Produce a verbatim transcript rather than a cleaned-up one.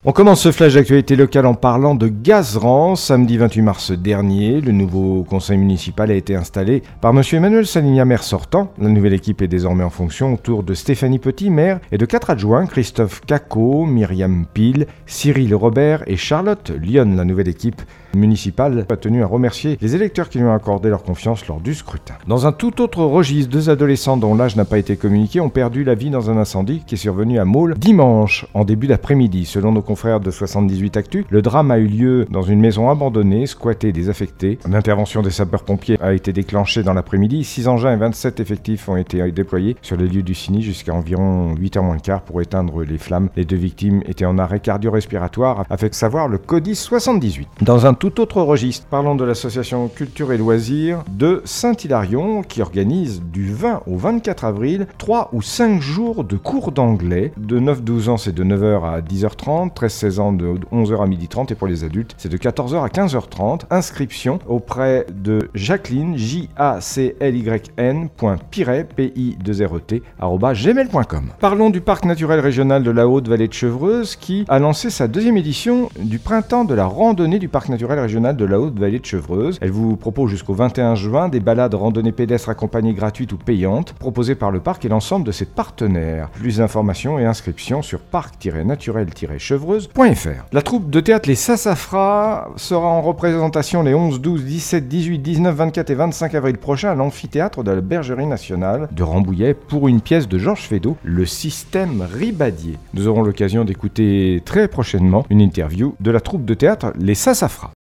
On commence ce flash d'actualité locale en parlant de Gazeran. Samedi vingt-huit mars dernier, le nouveau conseil municipal a été installé par M. Emmanuel Saligna, maire sortant. La nouvelle équipe est désormais en fonction autour de Stéphanie Petit, maire, et de quatre adjoints, Christophe Cacot, Myriam Pile, Cyril Robert et Charlotte Lyon. La nouvelle équipe municipale a tenu à remercier les électeurs qui lui ont accordé leur confiance lors du scrutin. Dans un tout autre registre, deux adolescents dont l'âge n'a pas été communiqué ont perdu la vie dans un incendie qui est survenu à Maule dimanche en début d'après-midi. Selon nos confrères de soixante-dix-huit Actu, le drame a eu lieu dans une maison abandonnée, squattée et désaffectée. L'intervention des sapeurs-pompiers a été déclenchée dans l'après-midi. six engins et vingt-sept effectifs ont été déployés sur les lieux du sinistre jusqu'à environ huit heures moins le quart pour éteindre les flammes. Les deux victimes étaient en arrêt cardio-respiratoire, a fait savoir le CODIS soixante-dix-huit. Dans un tout autre registre, parlons de l'association Culture et Loisirs de Saint-Hilarion qui organise du vingt au vingt-quatre avril trois ou cinq jours de cours d'anglais. De neuf à douze ans, c'est de neuf heures à dix heures trente, treize à seize ans de onze heures à midi trente et pour les adultes, c'est de quatorze heures à quinze heures trente. Inscription auprès de Jacqueline, J A C L Y N, point piret, P I deux R E T, arobase gmail point com. Parlons du parc naturel régional de la Haute-Vallée de Chevreuse qui a lancé sa deuxième édition du printemps de la randonnée du parc naturel régional de la Haute-Vallée de Chevreuse. Elle vous propose jusqu'au vingt et un juin des balades randonnées pédestres accompagnées gratuites ou payantes proposées par le parc et l'ensemble de ses partenaires. Plus d'informations et inscriptions sur parc tiret naturel tiret chevreuse point f r. La troupe de théâtre Les Sassafras sera en représentation les onze, douze, dix-sept, dix-huit, dix-neuf, vingt-quatre et vingt-cinq avril prochain à l'amphithéâtre de la Bergerie nationale de Rambouillet pour une pièce de Georges Feydeau, Le système Ribadier. Nous aurons l'occasion d'écouter très prochainement une interview de la troupe de théâtre Les Sassafras.